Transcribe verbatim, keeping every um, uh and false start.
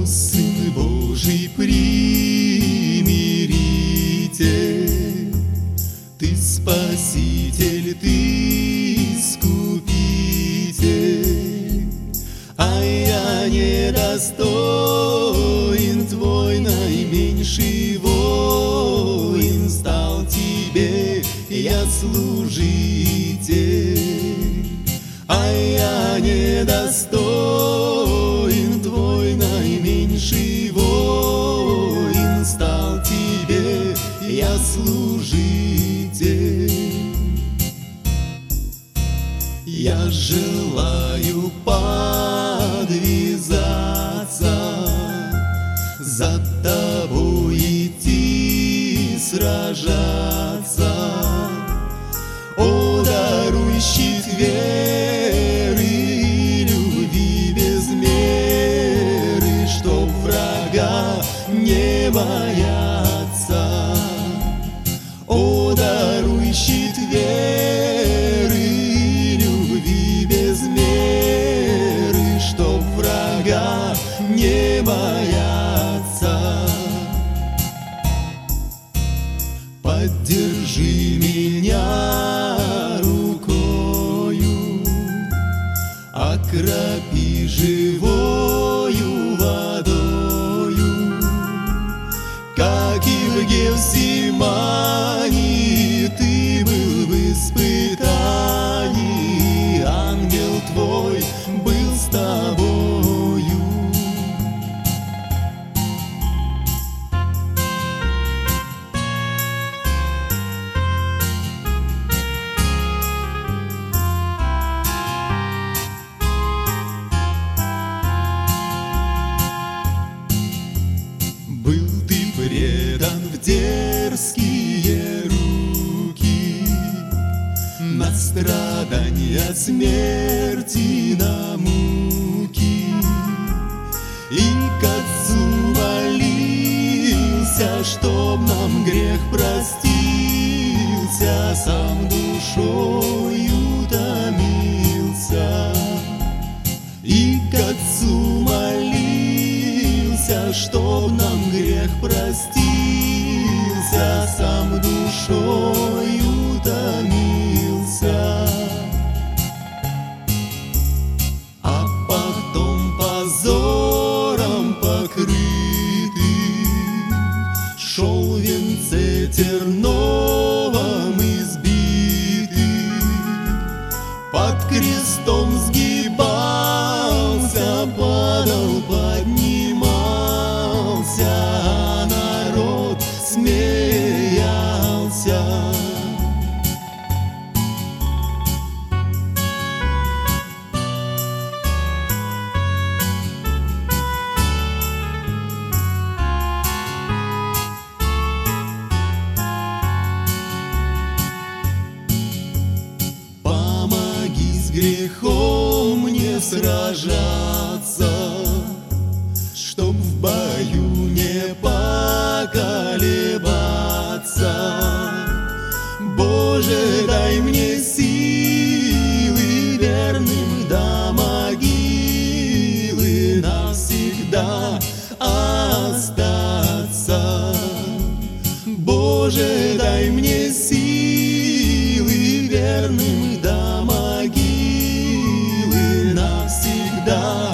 Сын Божий примиритель, Ты Спаситель, Ты Искупитель, а я недостоин, Твой наименьший воин, стал Тебе я служитель, а я недостоин, Твой наименьший воин, стал Тебе я служитель. Я желаю подвязаться, за Тобой идти сражаться. О, даруй щит веры и любви без меры, чтоб врага не бояться. О, даруй щит веры и любви без меры, чтоб врага не бояться. Поддержи меня рукою, окропи живою водою, как и в Гефсимании Ты был в испытании, ангел Твой был с Тобою. Был Ты предан в дерзкие руки, на страдания смерти, на муки, и к Отцу молился, чтоб нам грех простился, сам душою томился, и к Отцу молился, чтоб нам грех простился, сам душою томился. А потом позором покрытый шел в венце терновом избитый, под крестом сгибался, падал, поднимался, а народ смеялся. Помоги с грехом мне сражаться, чтоб в бою не поколебаться. Боже, дай мне силы верным до могилы навсегда остаться. Боже, дай мне силы верным до могилы навсегда